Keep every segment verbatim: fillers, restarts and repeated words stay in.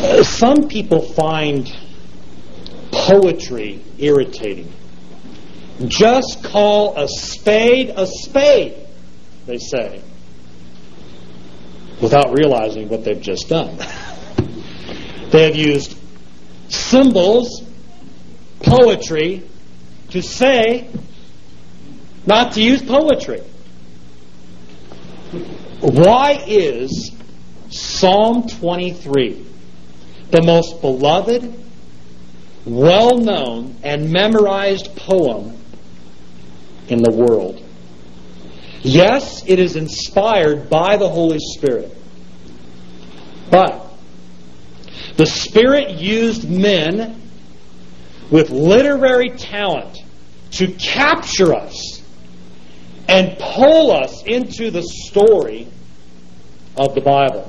Uh, some people find poetry irritating. Just call a spade a spade, they say, without realizing what they've just done. They have used symbols, poetry, to say not to use poetry. Why is Psalm twenty-three the most beloved, well-known, and memorized poem in the world? Yes, it is inspired by the Holy Spirit. But the Spirit used men with literary talent to capture us and pull us into the story of the Bible.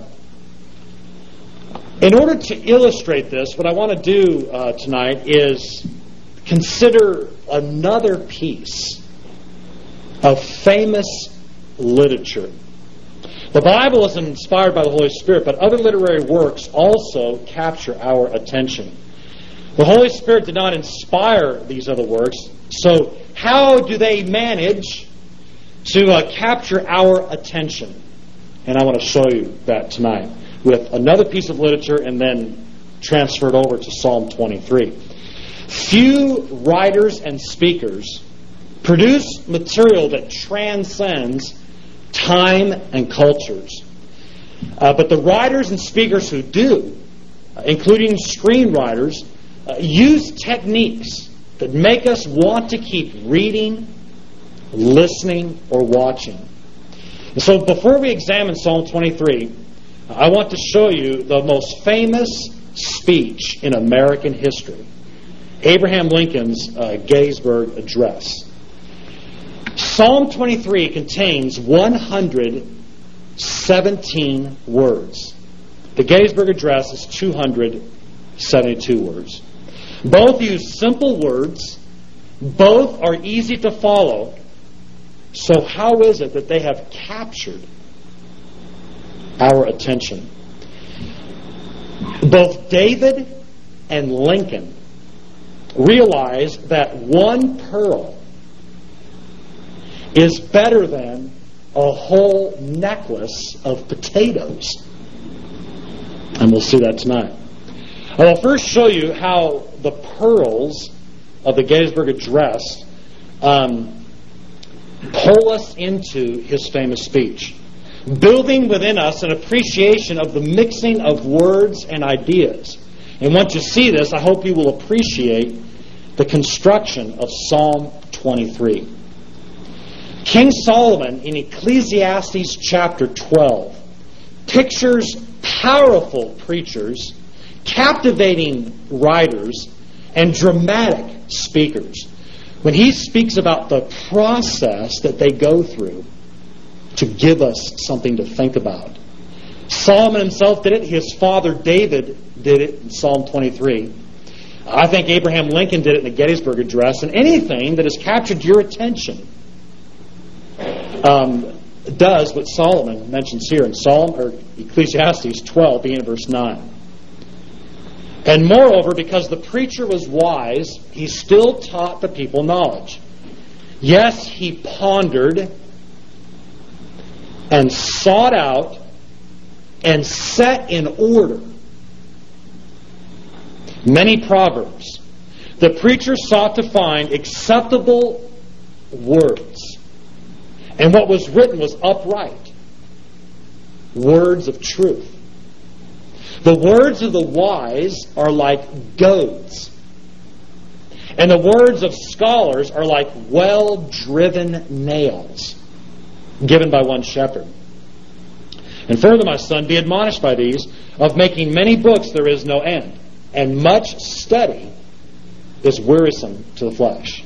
In order to illustrate this, what I want to do uh, tonight is consider another piece of famous literature. The Bible is inspired by the Holy Spirit, but other literary works also capture our attention. The Holy Spirit did not inspire these other works, so how do they manage to uh, capture our attention? And I want to show you that tonight with another piece of literature and then transfer it over to Psalm twenty-three. Few writers and speakers produce material that transcends time and cultures. Uh, but the writers and speakers who do, uh, including screenwriters, uh, use techniques that make us want to keep reading, listening, or watching. And so before we examine Psalm twenty-three, I want to show you the most famous speech in American history, Abraham Lincoln's uh, Gettysburg Address. Psalm twenty-three contains one hundred seventeen words. The Gettysburg Address is two hundred seventy-two words. Both use simple words. Both are easy to follow. So how is it that they have captured our attention? Both David and Lincoln realized that one pearl is better than a whole necklace of potatoes. And we'll see that tonight. I will first show you how the pearls of the Gettysburg Address um, pull us into his famous speech, building within us an appreciation of the mixing of words and ideas. And once you see this, I hope you will appreciate the construction of Psalm twenty-three. King Solomon in Ecclesiastes chapter twelve pictures powerful preachers, captivating writers, and dramatic speakers when he speaks about the process that they go through to give us something to think about. Solomon himself did it. His father David did it in Psalm twenty-three. I think Abraham Lincoln did it in the Gettysburg Address. And anything that has captured your attention um, does what Solomon mentions here in Psalm or Ecclesiastes twelve, beginning at verse nine. And moreover, because the preacher was wise, he still taught the people knowledge. Yes, he pondered and sought out and set in order many proverbs. The preacher sought to find acceptable words. And what was written was upright, words of truth. The words of the wise are like goads, and the words of scholars are like well-driven nails given by one shepherd. And further, my son, be admonished by these. Of making many books there is no end, and much study is wearisome to the flesh.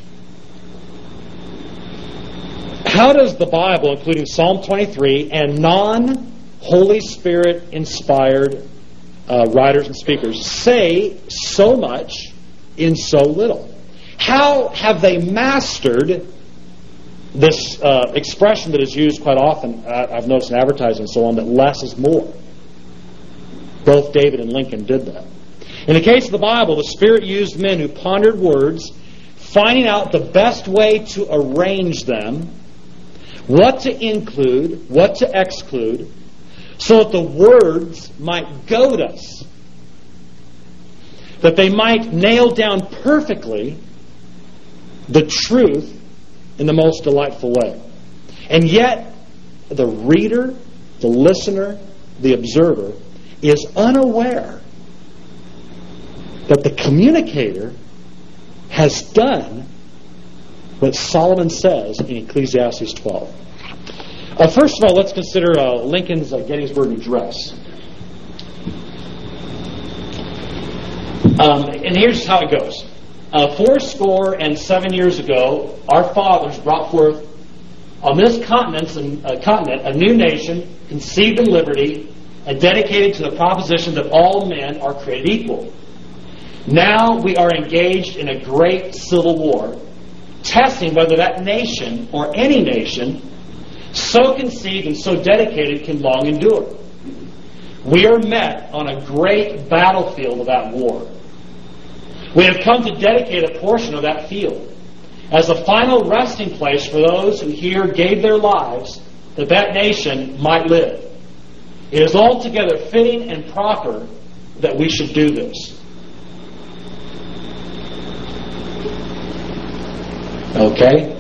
How does the Bible, including Psalm twenty-three and non-Holy Spirit inspired uh, writers and speakers, say so much in so little? How have they mastered this uh, expression that is used quite often, uh, I've noticed in advertising and so on, that less is more? Both David and Lincoln did that. In the case of the Bible, the Spirit used men who pondered words, finding out the best way to arrange them, what to include, what to exclude, so that the words might goad us, that they might nail down perfectly the truth in the most delightful way. And yet, the reader, the listener, the observer is unaware that the communicator has done what Solomon says in Ecclesiastes twelve. Uh, first of all, let's consider uh, Lincoln's uh, Gettysburg Address. Um, and here's how it goes. Uh, four score and seven years ago, our fathers brought forth on this continent, uh, continent a new nation, conceived in liberty, and dedicated to the proposition that all men are created equal. Now we are engaged in a great civil war, testing whether that nation, or any nation, so conceived and so dedicated can long endure. We are met on a great battlefield of that war. We have come to dedicate a portion of that field as a final resting place for those who here gave their lives that that nation might live. It is altogether fitting and proper that we should do this. Okay?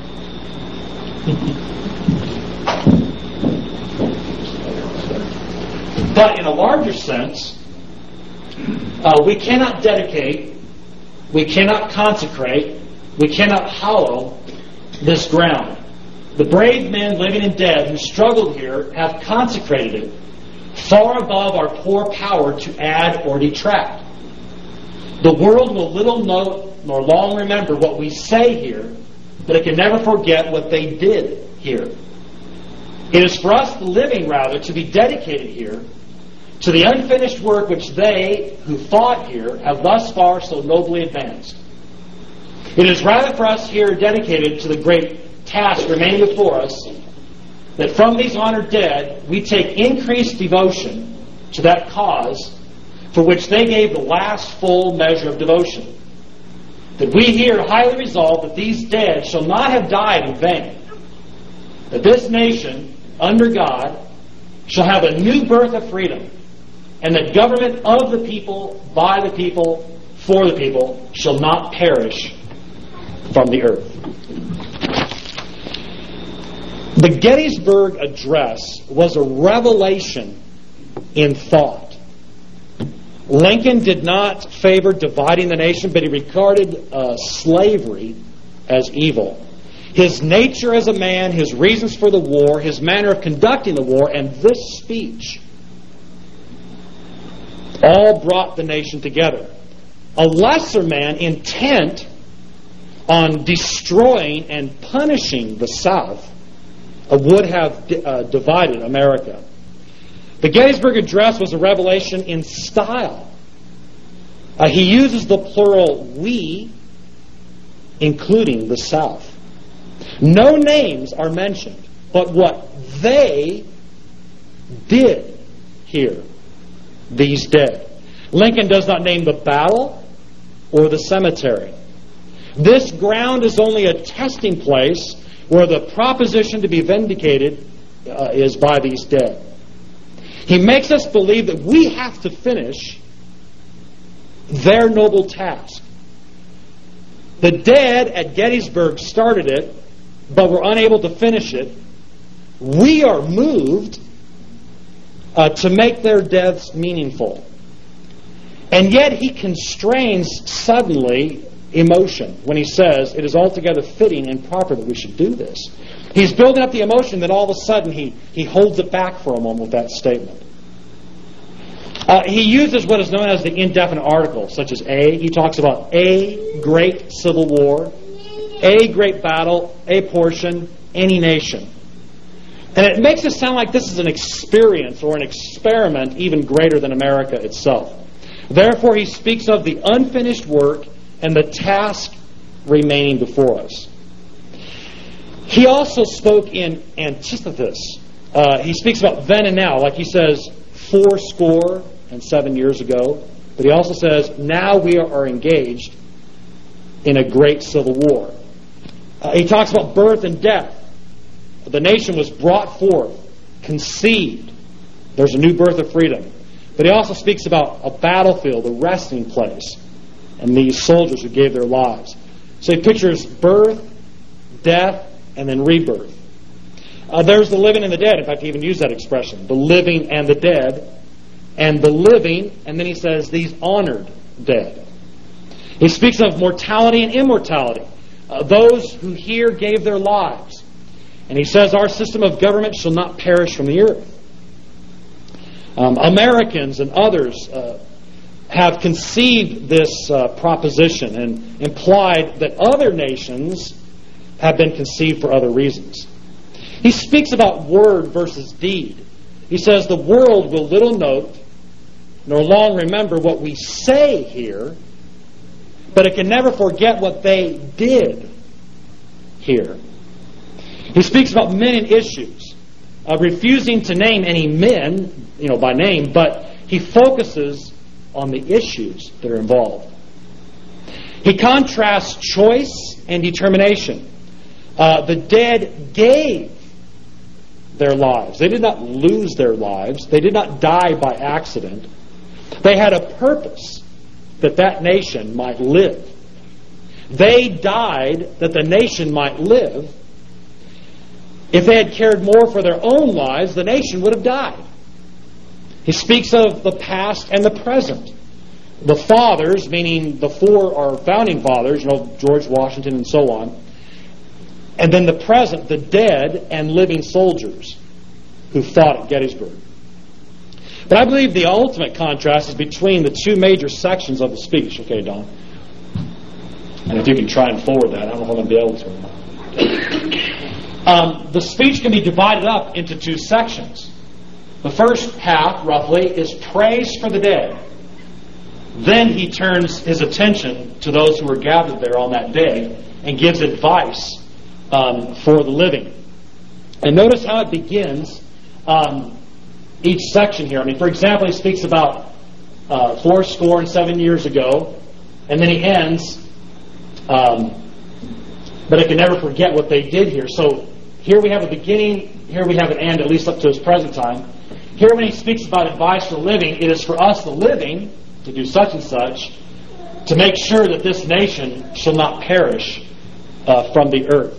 But in a larger sense, uh, we cannot dedicate, we cannot consecrate, we cannot hallow this ground. The brave men, living and dead, who struggled here have consecrated it far above our poor power to add or detract. The world will little note nor long remember what we say here, but it can never forget what they did here. It is for us, the living, rather, to be dedicated here to the unfinished work which they who fought here have thus far so nobly advanced. It is rather for us here dedicated to the great task remaining before us, that from these honored dead we take increased devotion to that cause for which they gave the last full measure of devotion. That we here highly resolve that these dead shall not have died in vain. That this nation, under God, shall have a new birth of freedom, and that government of the people, by the people, for the people, shall not perish from the earth. The Gettysburg Address was a revelation in thought. Lincoln did not favor dividing the nation, but he regarded uh, slavery as evil. His nature as a man, his reasons for the war, his manner of conducting the war, and this speech all brought the nation together. A lesser man intent on destroying and punishing the South uh, would have uh, divided America. The Gettysburg Address was a revelation in style. Uh, he uses the plural we, including the South. No names are mentioned, but what they did here, these dead. Lincoln does not name the battle or the cemetery. This ground is only a testing place where the proposition to be vindicated uh, is by these dead. He makes us believe that we have to finish their noble task. The dead at Gettysburg started it, but were unable to finish it. We are moved uh, to make their deaths meaningful. And yet he constrains suddenly emotion when he says it is altogether fitting and proper that we should do this. He's building up the emotion, then all of a sudden he, he holds it back for a moment with that statement. Uh, he uses what is known as the indefinite article, such as a. He talks about a great civil war, a great battle, a portion, any nation. And it makes it sound like this is an experience or an experiment even greater than America itself. Therefore, he speaks of the unfinished work and the task remaining before us. He also spoke in antithesis. Uh, he speaks about then and now, like he says, four score and seven years ago, but he also says now we are engaged in a great civil war. Uh, he talks about birth and death. The nation was brought forth, conceived. There's a new birth of freedom. But he also speaks about a battlefield, a resting place, and these soldiers who gave their lives. So he pictures birth, death, and then rebirth. Uh, there's the living and the dead. In fact, he even used that expression, the living and the dead. And the living, and then he says, these honored dead. He speaks of mortality and immortality. Uh, those who here gave their lives. And he says, our system of government shall not perish from the earth. Um, Americans and others uh, have conceived this uh, proposition and implied that other nations have been conceived for other reasons. He speaks about word versus deed. He says the world will little note nor long remember what we say here, but it can never forget what they did here. He speaks about men and issues, uh, refusing to name any men, you know, by name, but he focuses on the issues that are involved. He contrasts choice and determination. Uh, the dead gave their lives. They did not lose their lives. They did not die by accident. They had a purpose that that nation might live. They died that the nation might live. If they had cared more for their own lives, the nation would have died. He speaks of the past and the present. The fathers, meaning the four our founding fathers, you know, George Washington and so on. And then the present, the dead and living soldiers who fought at Gettysburg. But I believe the ultimate contrast is between the two major sections of the speech. Okay, Don? And if you can try and forward that, I don't know if I'm going to be able to. Um, the speech can be divided up into two sections. The first half, roughly, is praise for the dead. Then he turns his attention to those who were gathered there on that day and gives advice um, for the living. And notice how it begins um, each section here. I mean, for example, he speaks about uh, four score and seven years ago, and then he ends, um, but I can never forget what they did here. So here we have a beginning, here we have an end, at least up to his present time. Here when he speaks about advice for living, it is for us, the living, to do such and such, to make sure that this nation shall not perish uh, from the earth.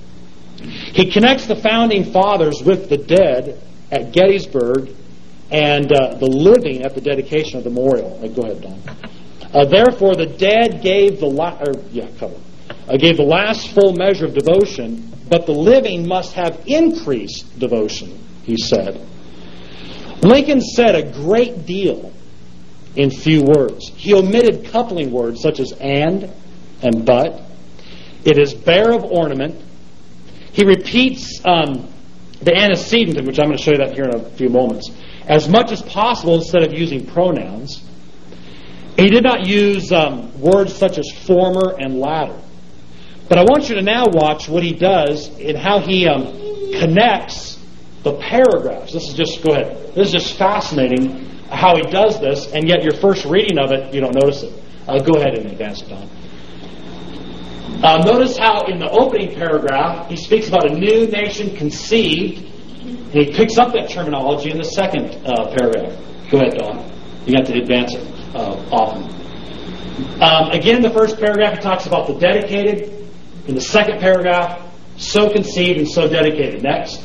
He connects the founding fathers with the dead at Gettysburg and uh, the living at the dedication of the memorial. Uh, go ahead, Don. Uh, Therefore, the dead gave the la- or, yeah, cover. Uh, gave the last full measure of devotion, but the living must have increased devotion, he said. Lincoln said a great deal in few words. He omitted coupling words such as and and but. It is bare of ornament. He repeats um, the antecedent, which I'm going to show you that here in a few moments, as much as possible instead of using pronouns. He did not use um, words such as former and latter. But I want you to now watch what he does in how he um, connects the paragraphs. This is just, go ahead. This is just fascinating how he does this, and yet your first reading of it, you don't notice it. Uh, go ahead and advance it, Don. Uh, notice how in the opening paragraph, he speaks about a new nation conceived, and he picks up that terminology in the second uh, paragraph. Go ahead, Don. You have to advance it uh, often. Um, again, the first paragraph, he talks about the dedicated. In the second paragraph, so conceived and so dedicated. Next.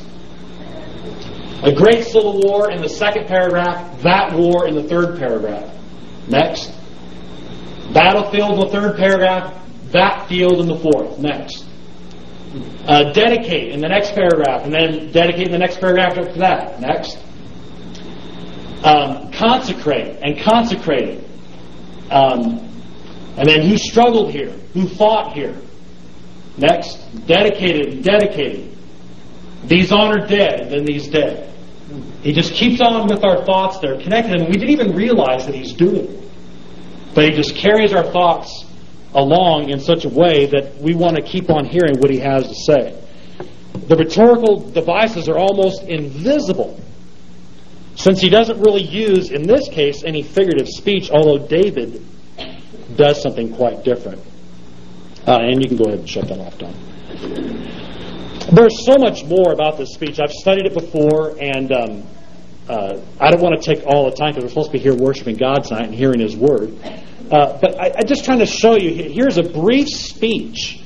A great civil war in the second paragraph, that war in the third paragraph. Next. Battlefield in the third paragraph, that field in the fourth. Next. Uh, dedicate in the next paragraph, and then dedicate in the next paragraph after that. Next. Um, consecrate and consecrated. Um, and then who struggled here? Who fought here? Next. Dedicated and dedicated. These honored dead, and then these dead. He just keeps on with our thoughts there, connecting them. We didn't even realize that he's doing it. But he just carries our thoughts along in such a way that we want to keep on hearing what he has to say. The rhetorical devices are almost invisible. Since he doesn't really use, in this case, any figurative speech, although David does something quite different. Uh, and you can go ahead and shut that off, Don. There's so much more about this speech. I've studied it before, and um, uh, I don't want to take all the time because we're supposed to be here worshiping God tonight and hearing His Word. Uh, but I, I'm just trying to show you, here's a brief speech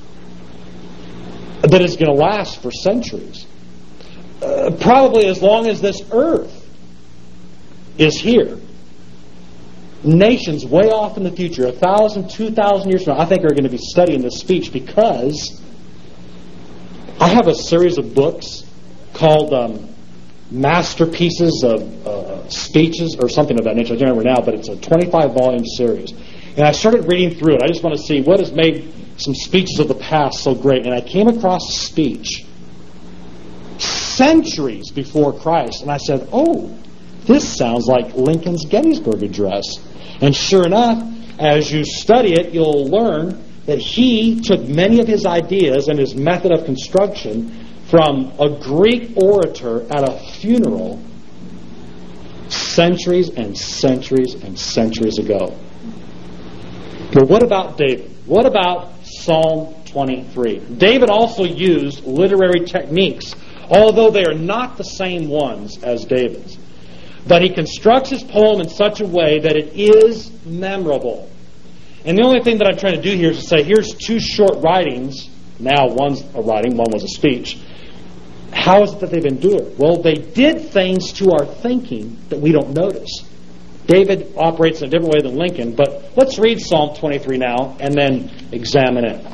that is going to last for centuries. Uh, probably as long as this earth is here. Nations way off in the future, a thousand, two thousand years from now, I think are going to be studying this speech, because I have a series of books called um, Masterpieces of uh, Speeches, or something of that nature. I don't remember now, but it's a twenty-five volume series. And I started reading through it. I just want to see what has made some speeches of the past so great. And I came across a speech centuries before Christ, and I said, oh, this sounds like Lincoln's Gettysburg Address. And sure enough, as you study it, you'll learn that he took many of his ideas and his method of construction from a Greek orator at a funeral centuries and centuries and centuries ago. But what about David? What about Psalm twenty-three? David also used literary techniques, although they are not the same ones as David's. But he constructs his poem in such a way that it is memorable. And the only thing that I'm trying to do here is to say, here's two short writings. Now one's a writing, one was a speech. How is it that they've endured? Well, they did things to our thinking that we don't notice. David operates in a different way than Lincoln, but let's read Psalm twenty-three now and then examine it.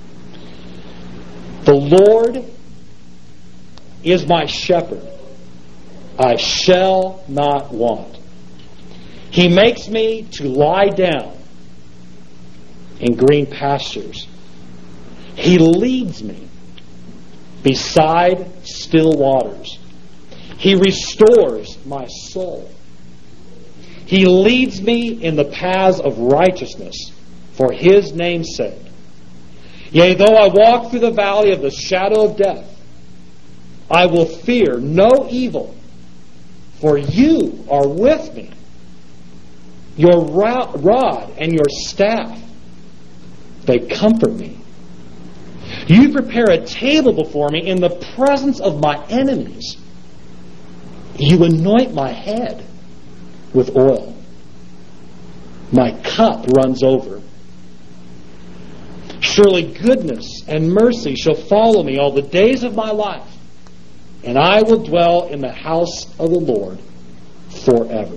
The Lord is my shepherd. I shall not want. He makes me to lie down in green pastures. He leads me beside still waters. He restores my soul. He leads me in the paths of righteousness for His name's sake. Yea, though I walk through the valley of the shadow of death, I will fear no evil, for You are with me. Your rod and Your staff, they comfort me. You prepare a table before me in the presence of my enemies. You anoint my head with oil. My cup runs over. Surely goodness and mercy shall follow me all the days of my life, and I will dwell in the house of the Lord forever.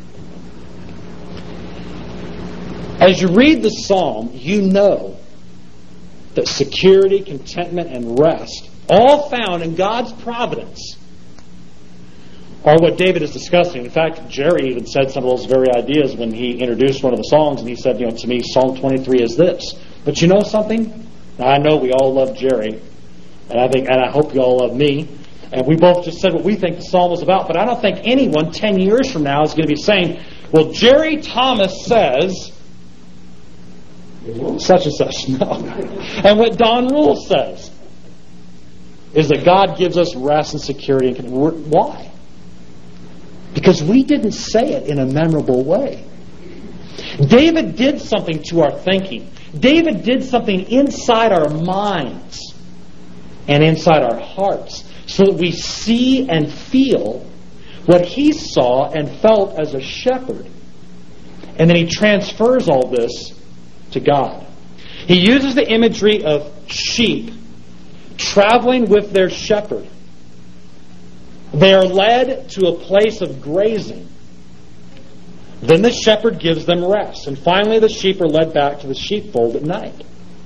As you read the psalm, you know that security, contentment, and rest, all found in God's providence, are what David is discussing. In fact, Jerry even said some of those very ideas when he introduced one of the songs, and he said, you know, to me, Psalm twenty-three is this. But you know something? Now, I know we all love Jerry, and I think, and I hope you all love me, and we both just said what we think the psalm was about, but I don't think anyone ten years from now is going to be saying, well, Jerry Thomas says such and such. No. And what Don Rule says is that God gives us rest and security. And why? Because we didn't say it in a memorable way. David did something to our thinking. David did something inside our minds and inside our hearts so that we see and feel what he saw and felt as a shepherd. And then he transfers all this to God. He uses the imagery of sheep traveling with their shepherd. They are led to a place of grazing. Then the shepherd gives them rest. And finally the sheep are led back to the sheepfold at night.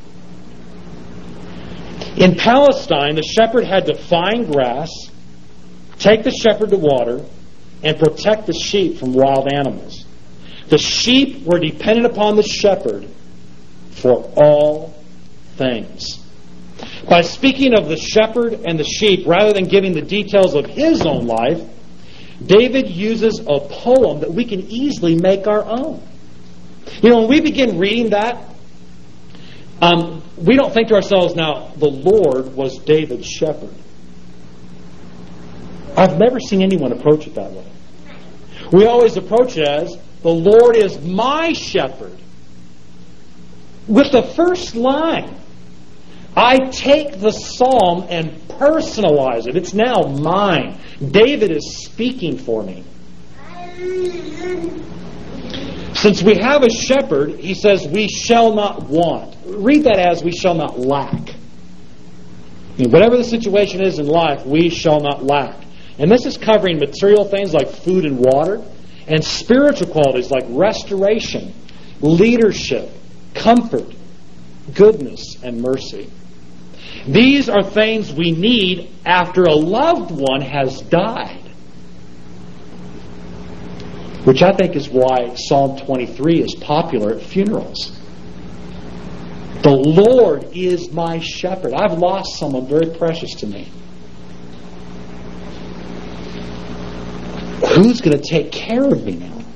In Palestine, the shepherd had to find grass, take the shepherd to water, and protect the sheep from wild animals. The sheep were dependent upon the shepherd for all things. By speaking of the shepherd and the sheep, rather than giving the details of his own life, David uses a poem that we can easily make our own. You know, when we begin reading that, um, we don't think to ourselves, now, the Lord was David's shepherd. I've never seen anyone approach it that way. We always approach it as, the Lord is my shepherd. With the first line, I take the psalm and personalize it. It's now mine. David is speaking for me. Since we have a shepherd, he says, we shall not want. Read that as, we shall not lack. I mean, whatever the situation is in life, we shall not lack. And this is covering material things like food and water, and spiritual qualities like restoration, leadership, comfort, goodness, and mercy. These are things we need after a loved one has died. Which I think is why Psalm twenty-three is popular at funerals. The Lord is my shepherd. I've lost someone very precious to me. Who's going to take care of me now?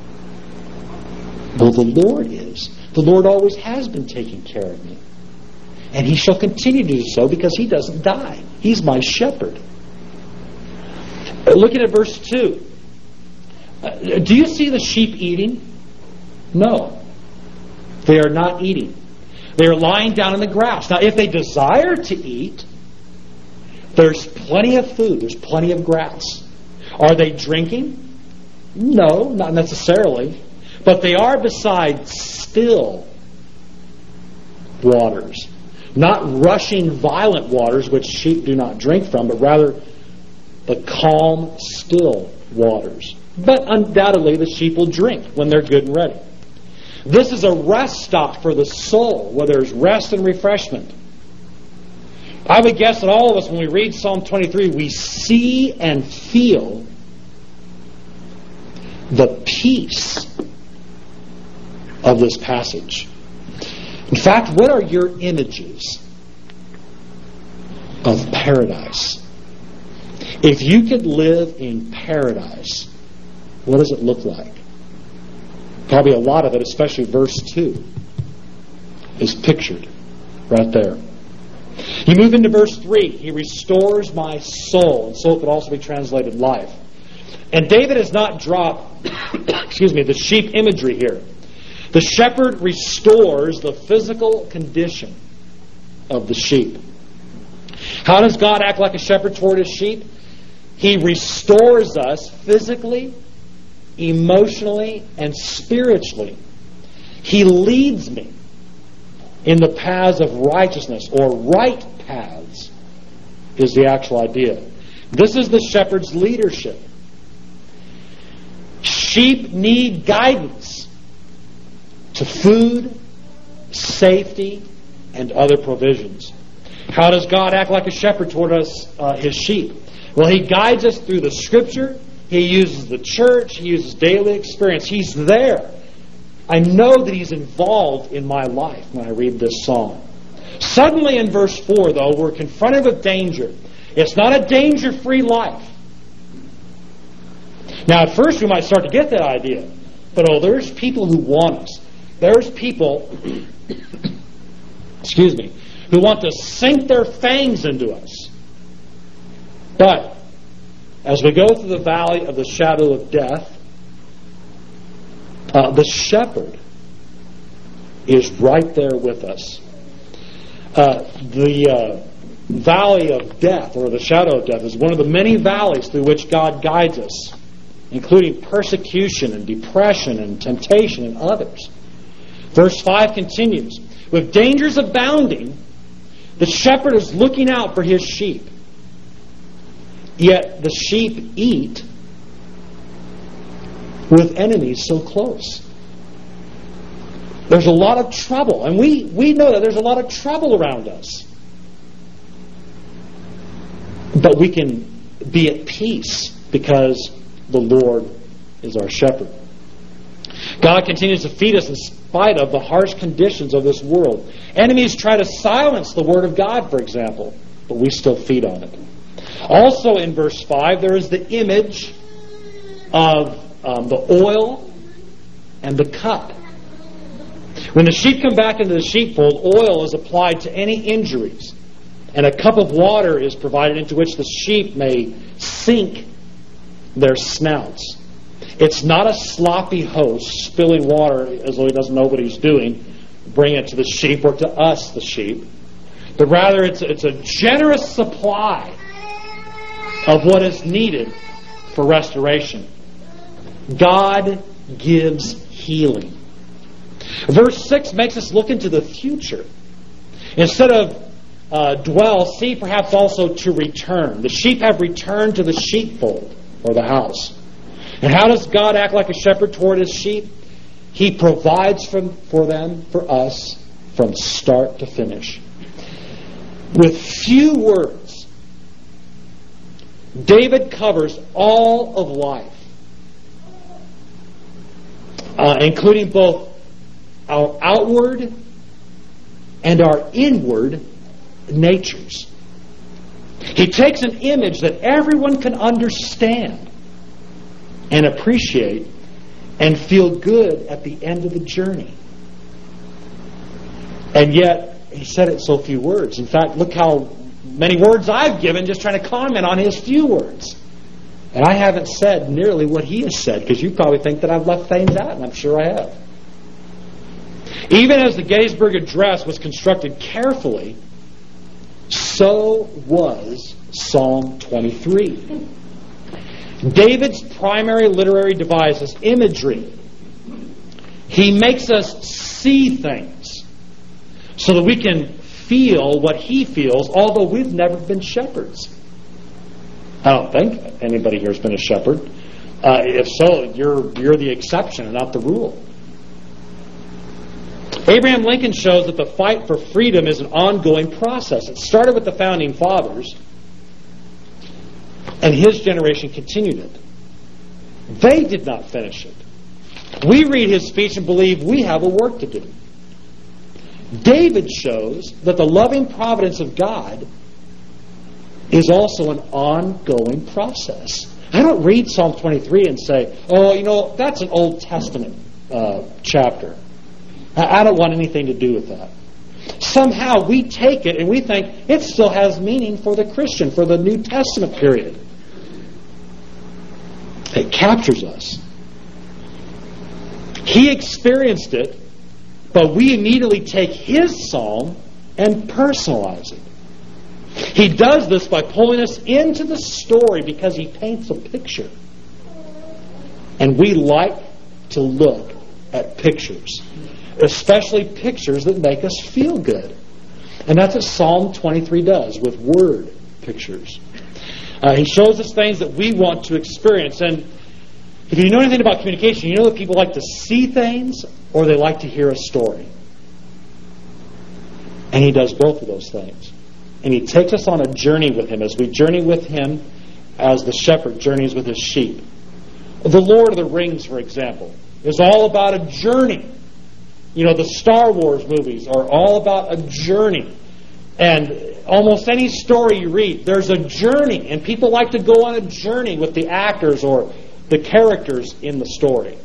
Well, the Lord is. The Lord always has been taking care of me. And He shall continue to do so because He doesn't die. He's my shepherd. Looking at verse two. Uh, do you see the sheep eating? No. They are not eating. They are lying down in the grass. Now, if they desire to eat, there's plenty of food. There's plenty of grass. Are they drinking? No, not necessarily. But they are beside still waters. Not rushing, violent waters, which sheep do not drink from, but rather the calm, still waters. But undoubtedly the sheep will drink when they're good and ready. This is a rest stop for the soul, where there's rest and refreshment. I would guess that all of us, when we read Psalm twenty-three, we see and feel the peace of this passage. In fact, what are your images of paradise? If you could live in paradise, what does it look like? Probably a lot of it, especially verse two, is pictured right there. You move into verse three. He restores my soul. And soul could also be translated life. And David has not dropped excuse me, the sheep imagery here. The shepherd restores the physical condition of the sheep. How does God act like a shepherd toward His sheep? He restores us physically, emotionally, and spiritually. He leads me in the paths of righteousness, or right paths is the actual idea. This is the shepherd's leadership. Sheep need guidance to food, safety, and other provisions. How does God act like a shepherd toward us, uh, His sheep? Well, He guides us through the Scripture. He uses the church. He uses daily experience. He's there. I know that He's involved in my life when I read this psalm. Suddenly in verse four, though, we're confronted with danger. It's not a danger-free life. Now, at first we might start to get that idea. But, oh, there's people who want us. There's people, excuse me, who want to sink their fangs into us. But, as we go through the valley of the shadow of death, uh, the shepherd is right there with us. Uh, the uh, valley of death, or the shadow of death, is one of the many valleys through which God guides us, including persecution and depression and temptation and others. Verse five continues, with dangers abounding, the shepherd is looking out for his sheep. Yet the sheep eat with enemies so close. There's a lot of trouble, and we, we know that there's a lot of trouble around us. But we can be at peace because the Lord is our shepherd. God continues to feed us in spite of the harsh conditions of this world. Enemies try to silence the Word of God, for example, but we still feed on it. Also in verse five, there is the image of um, the oil and the cup. When the sheep come back into the sheepfold, oil is applied to any injuries, and a cup of water is provided into which the sheep may sink their snouts. It's not a sloppy host spilling water as though he doesn't know what he's doing, bring it to the sheep or to us, the sheep. But rather it's, it's a generous supply of what is needed for restoration. God gives healing. Verse six makes us look into the future. Instead of uh, dwell, see perhaps also to return. The sheep have returned to the sheepfold or the house. And how does God act like a shepherd toward his sheep? He provides for, for them, for us, from start to finish. With few words, David covers all of life, uh, including both our outward and our inward natures. He takes an image that everyone can understand and appreciate and feel good at the end of the journey. And yet, he said it in so few words. In fact, look how many words I've given just trying to comment on his few words. And I haven't said nearly what he has said, because you probably think that I've left things out, and I'm sure I have. Even as the Gettysburg Address was constructed carefully, so was Psalm twenty-three. David's primary literary device is imagery. He makes us see things so that we can feel what he feels, although we've never been shepherds. I don't think anybody here has been a shepherd. Uh, if so, you're you're the exception and not the rule. Abraham Lincoln shows that the fight for freedom is an ongoing process. It started with the founding fathers, and his generation continued it. They did not finish it. We read his speech and believe we have a work to do. David shows that the loving providence of God is also an ongoing process. I don't read Psalm twenty-three and say, oh, you know, that's an Old Testament uh, chapter. I don't want anything to do with that. Somehow we take it and we think it still has meaning for the Christian, for the New Testament period. It captures us. He experienced it, but we immediately take his psalm and personalize it. He does this by pulling us into the story because he paints a picture. And we like to look at pictures, especially pictures that make us feel good. And that's what Psalm twenty-three does with word pictures. Uh, he shows us things that we want to experience. And if you know anything about communication, you know that people like to see things or they like to hear a story. And he does both of those things. And he takes us on a journey with him as we journey with him as the shepherd journeys with his sheep. The Lord of the Rings, for example, is all about a journey. You know, the Star Wars movies are all about a journey. And almost any story you read, there's a journey. And people like to go on a journey with the actors or the characters in the story.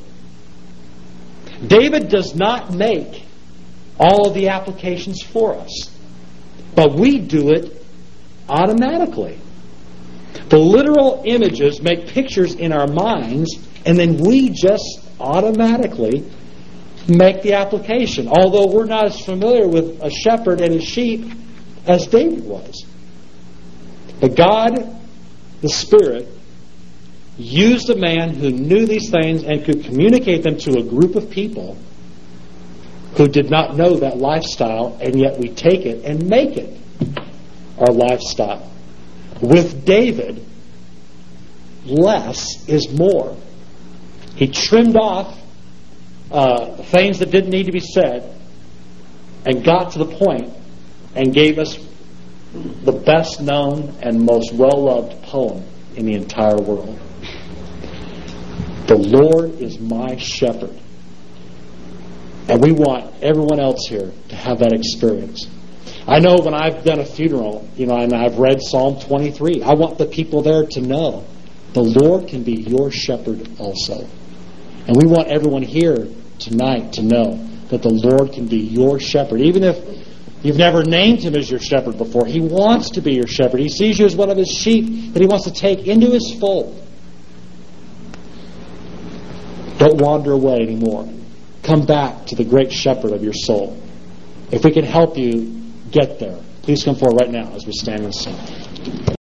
David does not make all of the applications for us, but we do it automatically. The literal images make pictures in our minds, and then we just automatically make the application, although we're not as familiar with a shepherd and his sheep as David was. But God, the Spirit, used a man who knew these things and could communicate them to a group of people who did not know that lifestyle, and yet we take it and make it our lifestyle. With David, less is more. He trimmed off uh, things that didn't need to be said and got to the point and gave us the best known and most well-loved poem in the entire world. The Lord is my shepherd. And we want everyone else here to have that experience. I know when I've done a funeral, you know, and I've read Psalm twenty-three, I want the people there to know the Lord can be your shepherd also. And we want everyone here tonight to know that the Lord can be your shepherd. Even if you've never named him as your shepherd before, he wants to be your shepherd. He sees you as one of his sheep that he wants to take into his fold. Don't wander away anymore. Come back to the great shepherd of your soul. If we can help you get there, please come forward right now as we stand and sing.